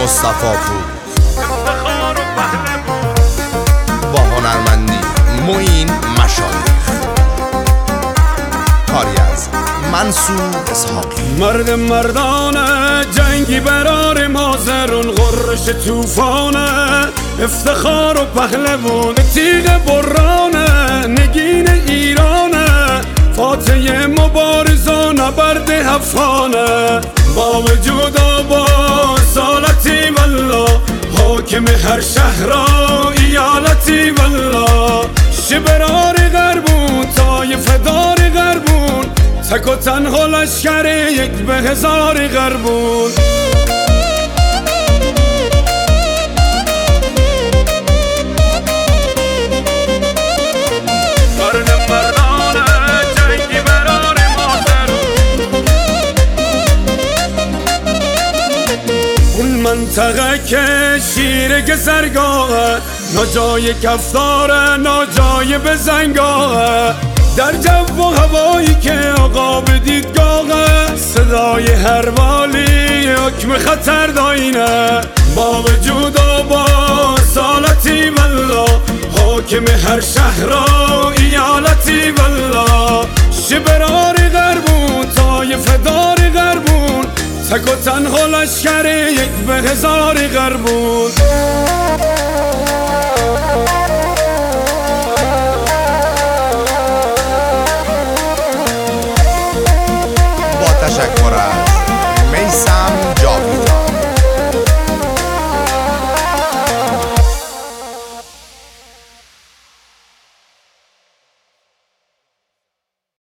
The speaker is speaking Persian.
مصطفی پور با هنرمندی معین مشایخ، کاری از منصور اسحاقی. مرد مردانه جنگی برار مازرون، غرش توفانه افتخار و پهلوان، تیغ برانه نگین ایرانه، فاتح مبارزا نبرد افغانه. با وجود آباد سالتی والله، حاکم هر شهر ایالتی والله، شبرار غربون طایفه دار غربون، تک و تنها لشکر یک به هزار غربون. منطقه که شیر گذرگاهه، ناجای کفتاره ناجای بزنگاهه، در جو و هوایی که آقا به دیدگاهه، صدای هر والی حکم خطر داینه. با وجود آباد سالتی والله، حاکم هر شهر ایالتی والله، شبرار غربون طایفه دار غربون، تک و تنها لشکر یک به هزار غربون. با تشکر از میثم